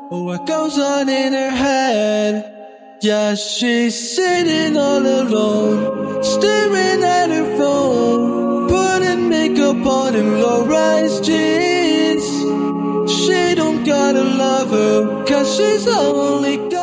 What goes on in her head? Yeah, she's sitting all alone, staring at her phone, putting makeup on in low-rise jeans. She don't got a lover, 'cause she's only